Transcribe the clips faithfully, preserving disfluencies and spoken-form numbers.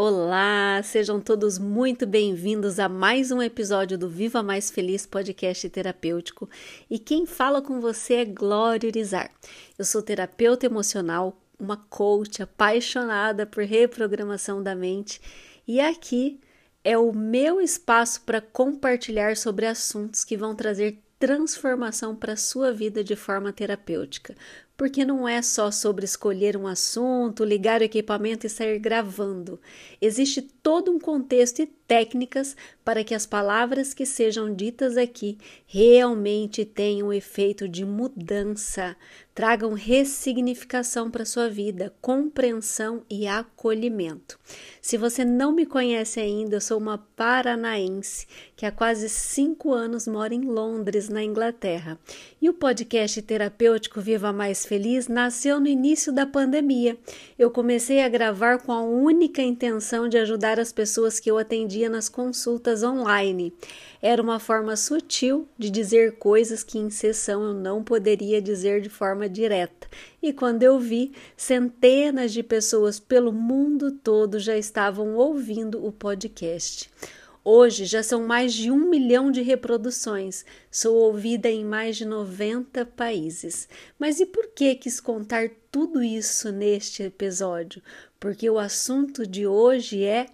Olá, sejam todos muito bem-vindos a mais um episódio do Viva Mais Feliz podcast terapêutico. E quem fala com você é Glória Urizar. Eu sou terapeuta emocional, uma coach apaixonada por reprogramação da mente e aqui é o meu espaço para compartilhar sobre assuntos que vão trazer transformação para a sua vida de forma terapêutica. Porque não é só sobre escolher um assunto, ligar o equipamento e sair gravando. Existe todo um contexto e técnicas para que as palavras que sejam ditas aqui realmente tenham efeito de mudança, tragam ressignificação para a sua vida, compreensão e acolhimento. Se você não me conhece ainda, eu sou uma paranaense que há quase cinco anos mora em Londres, na Inglaterra. E o podcast terapêutico Viva Mais Feliz nasceu no início da pandemia. Eu comecei a gravar com a única intenção de ajudar as pessoas que eu atendia nas consultas online. Era uma forma sutil de dizer coisas que em sessão eu não poderia dizer de forma direta. E quando eu vi, centenas de pessoas pelo mundo todo já estavam ouvindo o podcast. Hoje já são mais de um milhão de reproduções, sou ouvida em mais de noventa países. Mas e por que quis contar tudo isso neste episódio? Porque o assunto de hoje é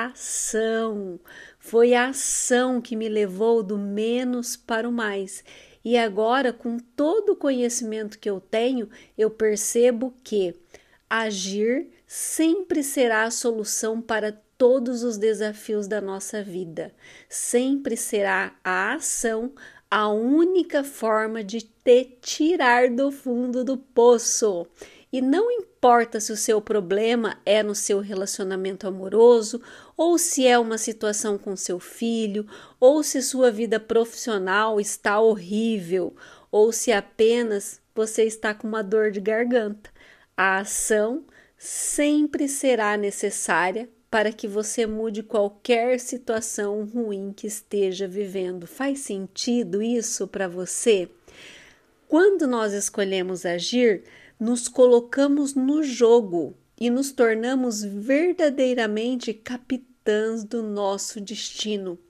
ação. Foi a ação que me levou do menos para o mais. E agora, com todo o conhecimento que eu tenho, eu percebo que agir sempre será a solução para todos os desafios da nossa vida. Sempre será a ação a única forma de te tirar do fundo do poço. E não importa se o seu problema é no seu relacionamento amoroso, ou se é uma situação com seu filho, ou se sua vida profissional está horrível, ou se apenas você está com uma dor de garganta. A ação sempre será necessária para que você mude qualquer situação ruim que esteja vivendo. Faz sentido isso para você? Quando nós escolhemos agir, nos colocamos no jogo e nos tornamos verdadeiramente capitãs do nosso destino.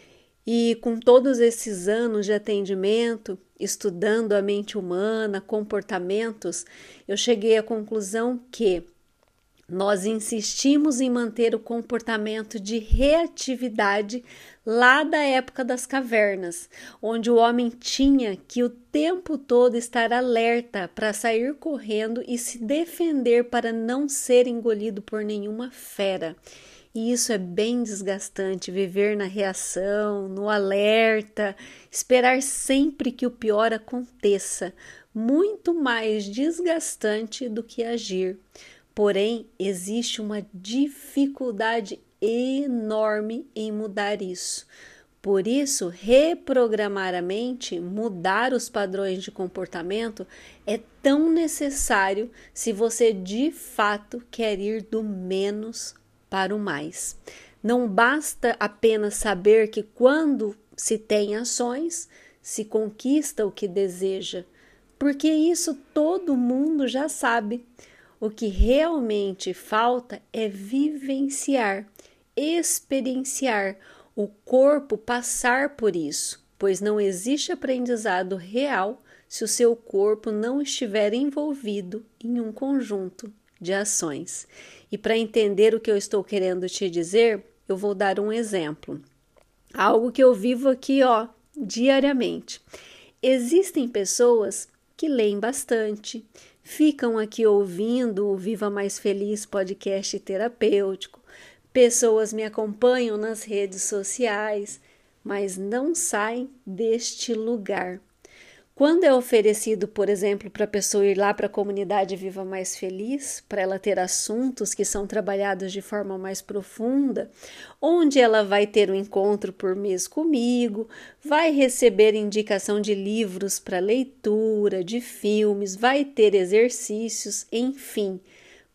E com todos esses anos de atendimento, estudando a mente humana, comportamentos, eu cheguei à conclusão que nós insistimos em manter o comportamento de reatividade lá da época das cavernas, onde o homem tinha que o tempo todo estar alerta para sair correndo e se defender para não ser engolido por nenhuma fera. E isso é bem desgastante, viver na reação, no alerta, esperar sempre que o pior aconteça, muito mais desgastante do que agir. Porém, existe uma dificuldade enorme em mudar isso. Por isso, reprogramar a mente, mudar os padrões de comportamento é tão necessário se você de fato quer ir do menos para o mais. Não basta apenas saber que quando se tem ações, se conquista o que deseja, porque isso todo mundo já sabe. O que realmente falta é vivenciar, experienciar, o corpo passar por isso, pois não existe aprendizado real se o seu corpo não estiver envolvido em um conjunto de ações. E para entender o que eu estou querendo te dizer, eu vou dar um exemplo. Algo que eu vivo aqui, ó, diariamente. Existem pessoas que leem bastante, ficam aqui ouvindo o Viva Mais Feliz podcast terapêutico, pessoas me acompanham nas redes sociais, mas não saem deste lugar. Quando é oferecido, por exemplo, para a pessoa ir lá para a comunidade Viva Mais Feliz, para ela ter assuntos que são trabalhados de forma mais profunda, onde ela vai ter um encontro por mês comigo, vai receber indicação de livros para leitura, de filmes, vai ter exercícios, enfim,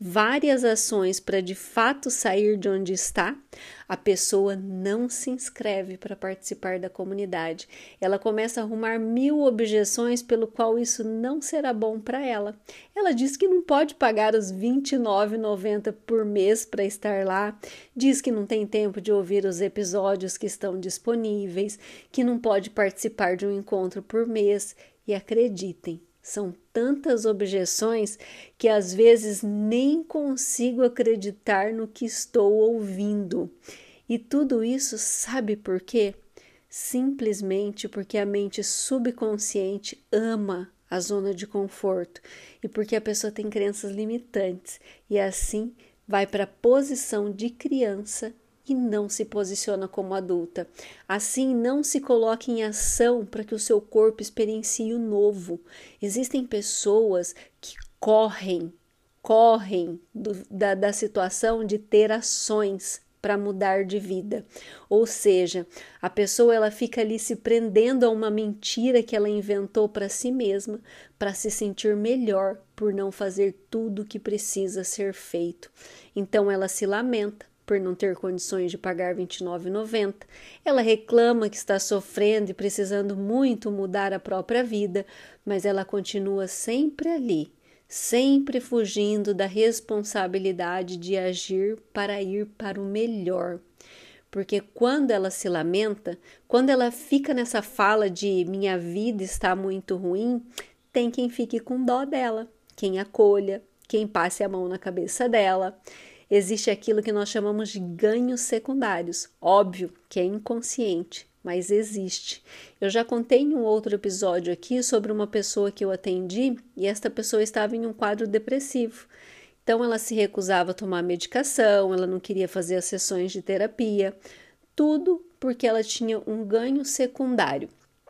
várias ações para de fato sair de onde está, a pessoa não se inscreve para participar da comunidade. Ela começa a arrumar mil objeções pelo qual isso não será bom para ela. Ela diz que não pode pagar os vinte e nove reais e noventa centavos por mês para estar lá, diz que não tem tempo de ouvir os episódios que estão disponíveis, que não pode participar de um encontro por mês. E acreditem, são tantas objeções que às vezes nem consigo acreditar no que estou ouvindo. E tudo isso sabe por quê? Simplesmente porque a mente subconsciente ama a zona de conforto e porque a pessoa tem crenças limitantes e assim vai para a posição de criança e não se posiciona como adulta. Assim, não se coloca em ação para que o seu corpo experiencie o novo. Existem pessoas que correm, correm do, da, da situação de ter ações para mudar de vida. Ou seja, a pessoa ela fica ali se prendendo a uma mentira que ela inventou para si mesma, para se sentir melhor por não fazer tudo o que precisa ser feito. Então ela se lamenta por não ter condições de pagar vinte e nove reais e noventa centavos, ela reclama que está sofrendo e precisando muito mudar a própria vida, mas ela continua sempre ali, sempre fugindo da responsabilidade de agir para ir para o melhor. Porque quando ela se lamenta, quando ela fica nessa fala de minha vida está muito ruim, tem quem fique com dó dela, quem acolha, quem passe a mão na cabeça dela. Existe aquilo que nós chamamos de ganhos secundários. Óbvio que é inconsciente, mas existe. Eu já contei em um outro episódio aqui sobre uma pessoa que eu atendi e esta pessoa estava em um quadro depressivo. Então ela se recusava a tomar medicação, ela não queria fazer as sessões de terapia, tudo porque ela tinha um ganho secundário.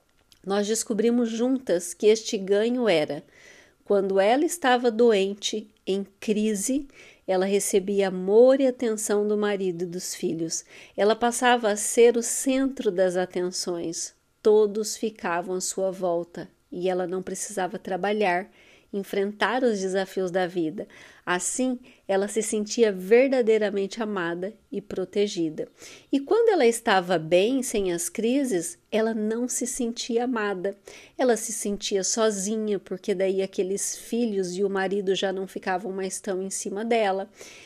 Nós descobrimos juntas que este ganho era: quando ela estava doente, em crise, ela recebia amor e atenção do marido e dos filhos. Ela passava a ser o centro das atenções. Todos ficavam à sua volta e ela não precisava trabalhar, enfrentar os desafios da vida. Assim, ela se sentia verdadeiramente amada e protegida. E quando ela estava bem, sem as crises, ela não se sentia amada. Ela se sentia sozinha, porque daí aqueles filhos e o marido já não ficavam mais tão em cima dela.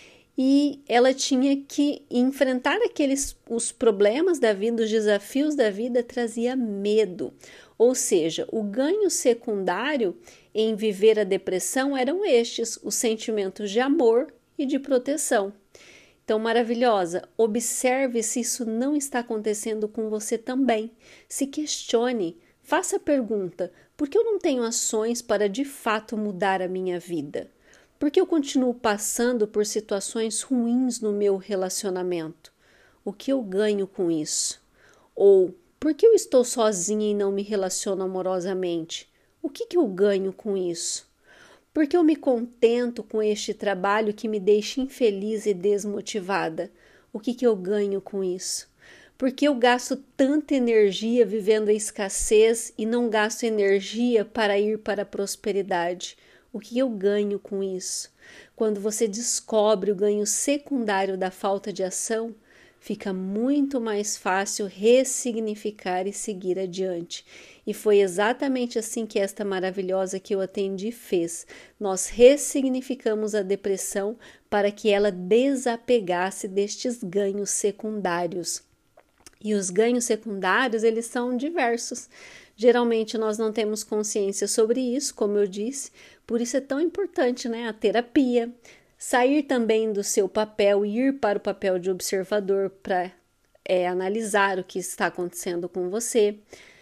E ela tinha que enfrentar aqueles os problemas da vida, os desafios da vida, trazia medo. Ou seja, o ganho secundário em viver a depressão eram estes, os sentimentos de amor e de proteção. Então, maravilhosa, observe se isso não está acontecendo com você também. Se questione, faça a pergunta: por que eu não tenho ações para de fato mudar a minha vida? Por que eu continuo passando por situações ruins no meu relacionamento? O que eu ganho com isso? Ou por que eu estou sozinha e não me relaciono amorosamente? O que, que eu ganho com isso? Por que eu me contento com este trabalho que me deixa infeliz e desmotivada? O que, que eu ganho com isso? Por que eu gasto tanta energia vivendo a escassez e não gasto energia para ir para a prosperidade? O que eu ganho com isso? Quando você descobre o ganho secundário da falta de ação, fica muito mais fácil ressignificar e seguir adiante. E foi exatamente assim que esta maravilhosa que eu atendi fez. Nós ressignificamos a depressão para que ela desapegasse destes ganhos secundários. E os ganhos secundários, eles são diversos. Geralmente nós não temos consciência sobre isso, como eu disse, por isso é tão importante, né, a terapia. Sair também do seu papel e ir para o papel de observador para é, analisar o que está acontecendo com você.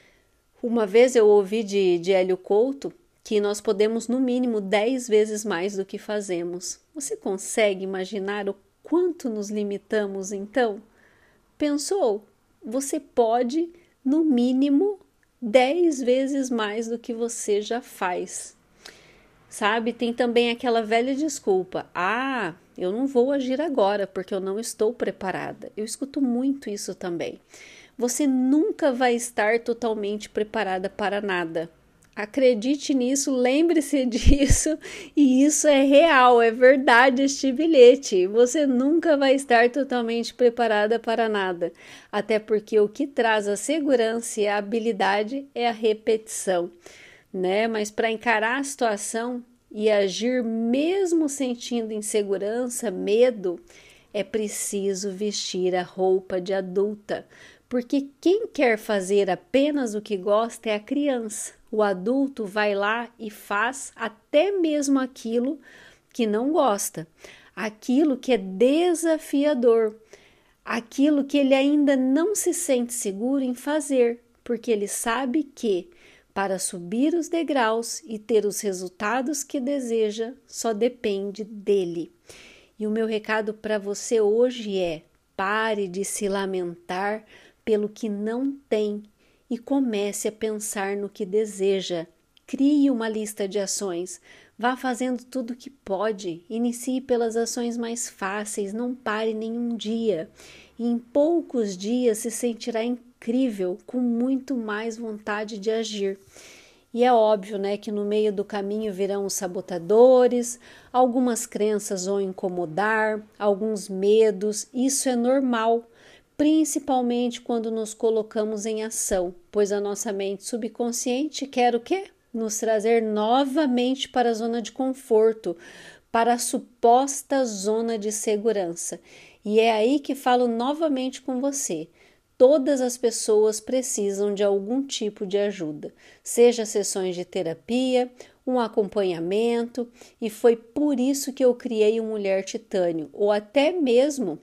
Uma vez eu ouvi de, de Hélio Couto que nós podemos no mínimo dez vezes mais do que fazemos. Você consegue imaginar o quanto nos limitamos então? Pensou? Você pode no mínimo dez vezes mais do que você já faz. Sabe, tem também aquela velha desculpa: ah, eu não vou agir agora porque eu não estou preparada. Eu escuto muito isso também. Você nunca vai estar totalmente preparada para nada. Acredite nisso, lembre-se disso, e isso é real, é verdade este bilhete. Você nunca vai estar totalmente preparada para nada, até porque o que traz a segurança e a habilidade é a repetição, né? Mas para encarar a situação e agir mesmo sentindo insegurança, medo, é preciso vestir a roupa de adulta, porque quem quer fazer apenas o que gosta é a criança. O adulto vai lá e faz até mesmo aquilo que não gosta, aquilo que é desafiador, aquilo que ele ainda não se sente seguro em fazer, porque ele sabe que para subir os degraus e ter os resultados que deseja, só depende dele. E o meu recado para você hoje é: pare de se lamentar pelo que não tem e comece a pensar no que deseja. Crie uma lista de ações, vá fazendo tudo o que pode, inicie pelas ações mais fáceis, não pare nenhum dia. E em poucos dias se sentirá incrível, com muito mais vontade de agir. E é óbvio, né, que no meio do caminho virão os sabotadores, algumas crenças vão incomodar, alguns medos, isso é normal, principalmente quando nos colocamos em ação, pois a nossa mente subconsciente quer o quê? Nos trazer novamente para a zona de conforto, para a suposta zona de segurança. E é aí que falo novamente com você. Todas as pessoas precisam de algum tipo de ajuda, seja sessões de terapia, um acompanhamento, e foi por isso que eu criei o Mulher Titânio, ou até mesmo,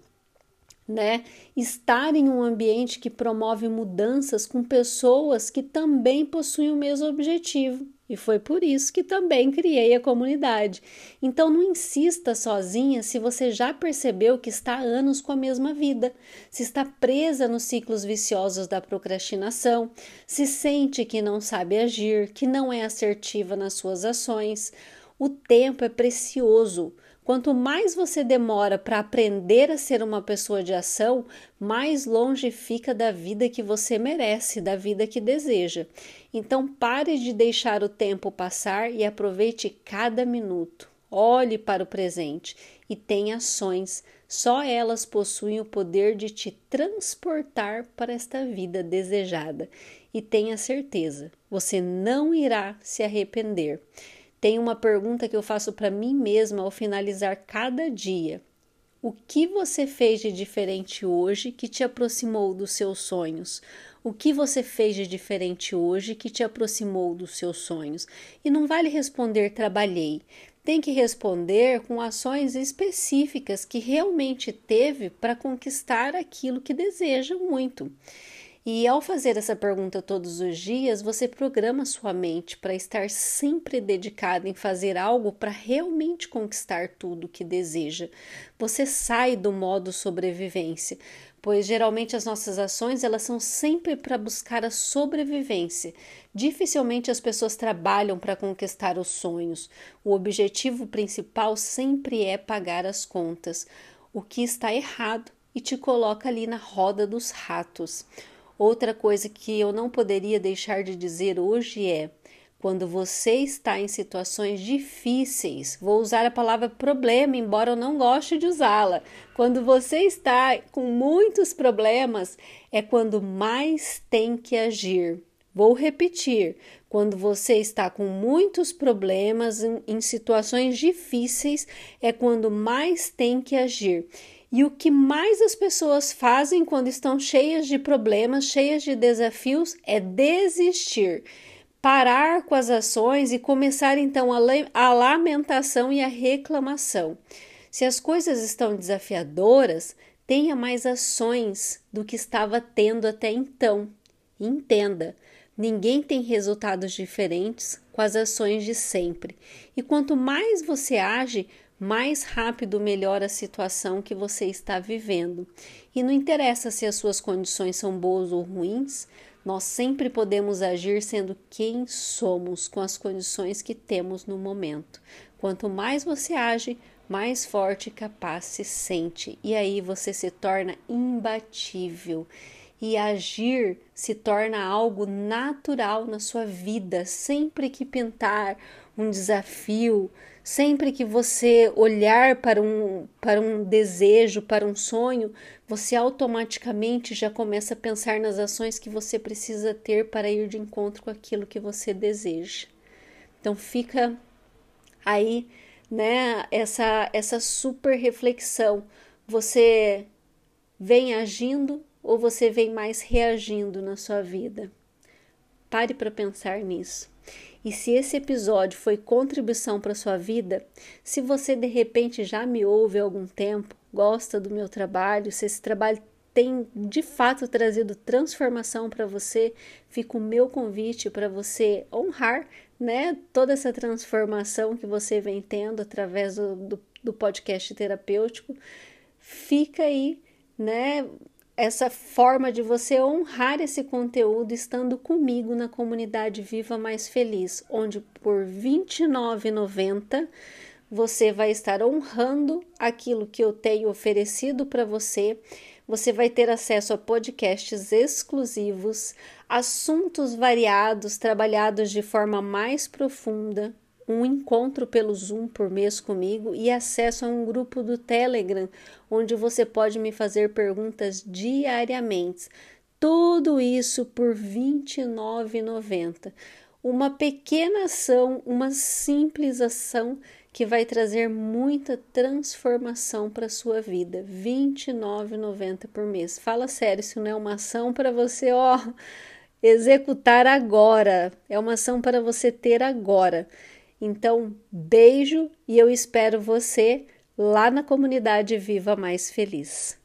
né, estar em um ambiente que promove mudanças com pessoas que também possuem o mesmo objetivo. E foi por isso que também criei a comunidade. Então não insista sozinha se você já percebeu que está há anos com a mesma vida, se está presa nos ciclos viciosos da procrastinação, se sente que não sabe agir, que não é assertiva nas suas ações. O tempo é precioso. Quanto mais você demora para aprender a ser uma pessoa de ação, mais longe fica da vida que você merece, da vida que deseja. Então pare de deixar o tempo passar e aproveite cada minuto. Olhe para o presente e tenha ações. Só elas possuem o poder de te transportar para esta vida desejada. E tenha certeza, você não irá se arrepender. Tem uma pergunta que eu faço para mim mesma ao finalizar cada dia. O que você fez de diferente hoje que te aproximou dos seus sonhos? O que você fez de diferente hoje que te aproximou dos seus sonhos? E não vale responder trabalhei. Tem que responder com ações específicas que realmente teve para conquistar aquilo que deseja muito. E ao fazer essa pergunta todos os dias, você programa sua mente para estar sempre dedicada em fazer algo para realmente conquistar tudo o que deseja. Você sai do modo sobrevivência, pois geralmente as nossas ações elas são sempre para buscar a sobrevivência. Dificilmente as pessoas trabalham para conquistar os sonhos. O objetivo principal sempre é pagar as contas, o que está errado e te coloca ali na roda dos ratos. Outra coisa que eu não poderia deixar de dizer hoje é: quando você está em situações difíceis, vou usar a palavra problema, embora eu não goste de usá-la. Quando você está com muitos problemas, é quando mais tem que agir. Vou repetir: quando você está com muitos problemas, em, em situações difíceis, é quando mais tem que agir. E o que mais as pessoas fazem quando estão cheias de problemas, cheias de desafios, é desistir, parar com as ações e começar então a lamentação e a reclamação. Se as coisas estão desafiadoras, tenha mais ações do que estava tendo até então. Entenda, ninguém tem resultados diferentes com as ações de sempre. E quanto mais você age, mais rápido melhora a situação que você está vivendo. E não interessa se as suas condições são boas ou ruins, nós sempre podemos agir sendo quem somos com as condições que temos no momento. Quanto mais você age, mais forte e capaz se sente. E aí você se torna imbatível. e agir se torna algo natural na sua vida. Sempre que pintar um desafio, sempre que você olhar para um, para um desejo, para um sonho, você automaticamente já começa a pensar nas ações que você precisa ter para ir de encontro com aquilo que você deseja. Então fica aí, né, essa, essa super reflexão. Você vem agindo ou você vem mais reagindo na sua vida? Pare para pensar nisso. E se esse episódio foi contribuição para a sua vida, se você de repente já me ouve há algum tempo, gosta do meu trabalho, se esse trabalho tem de fato trazido transformação para você, fica o meu convite para você honrar, né, toda essa transformação que você vem tendo através do, do, do podcast terapêutico. Fica aí, né, essa forma de você honrar esse conteúdo estando comigo na comunidade Viva Mais Feliz, onde por vinte e nove reais e noventa centavos você vai estar honrando aquilo que eu tenho oferecido para você. Você vai ter acesso a podcasts exclusivos, assuntos variados, trabalhados de forma mais profunda, um encontro pelo Zoom por mês comigo e acesso a um grupo do Telegram, onde você pode me fazer perguntas diariamente. Tudo isso por vinte e nove reais e noventa centavos. Uma pequena ação, uma simples ação que vai trazer muita transformação para a sua vida. vinte e nove reais e noventa centavos por mês. Fala sério, isso não é uma ação para você, ó, executar agora. É uma ação para você ter agora. Então, beijo e eu espero você lá na comunidade Viva Mais Feliz.